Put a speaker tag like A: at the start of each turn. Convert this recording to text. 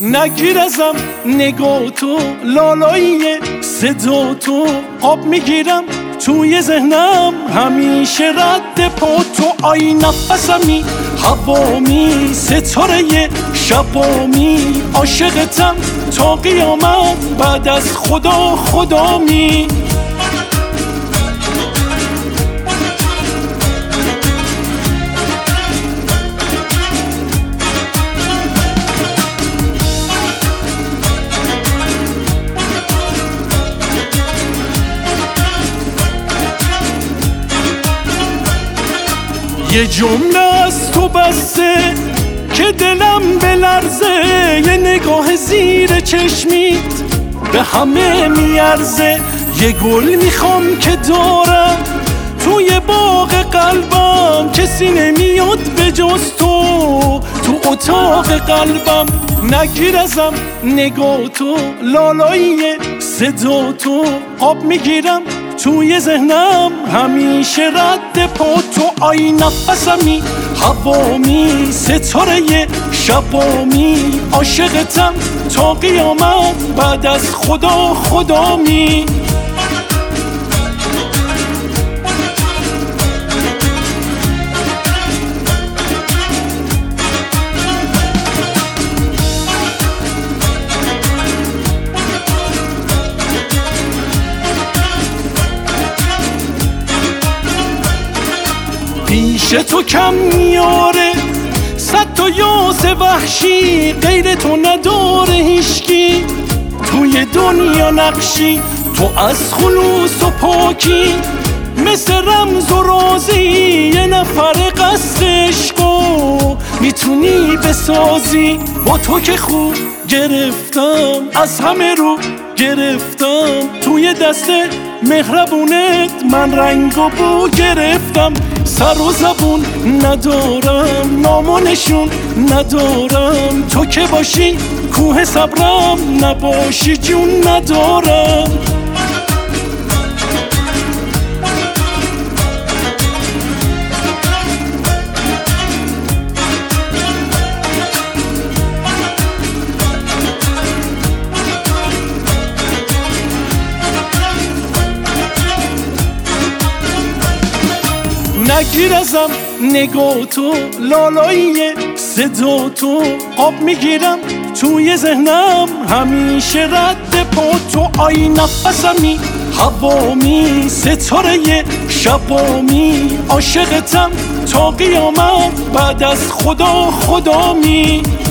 A: نگیر ازم نگاه تو، لالایی صدا تو، آب میگیرم توی ذهنم همیشه رد پا تو. آی نفسمی هوامی ستاره شبامی، عاشقتم تا قیامت بعد از خدا خدامی. یه جمله از تو بسته که دلم بلرزه، یه نگاه زیر چشمیت به همه میارزه. یه گل میخوام که دارم توی باغ قلبم، کسی نمیاد به جز تو تو اتاق قلبم. نگیر ازم نگاه تو، لالایی صدا تو، آب میگیرم توی ذهنم همیشه رد پا تو. آی نفسمی هوامی ستاره شبامی، عاشقتم تا قیامت بعد از خدا خدامی. پیش تو کم میاره صد تا یاس وحشی، غیر تو نداره هیشکی توی دنیا نقشی. تو از خلوص و پاکی مثل رمز و رازی، یه نفر قصد عشقو میتونی بسازی. با تو که خوب گرفتم از همه رو گرفتم، توی دست مهربونت من رنگ و بو گرفتم. سر و زبون ندارم نام و نشون ندارم، تو که باشی کوه صبرم نباشی جون ندارم. نگیر ازم نگاه تو، لالایی صدا تو، آب میگیرم توی ذهنم همیشه رد پا تو. آی نفسمی هوامی ستاره شبامی، عاشقتم تا قیامت بعد از خدا خدامی.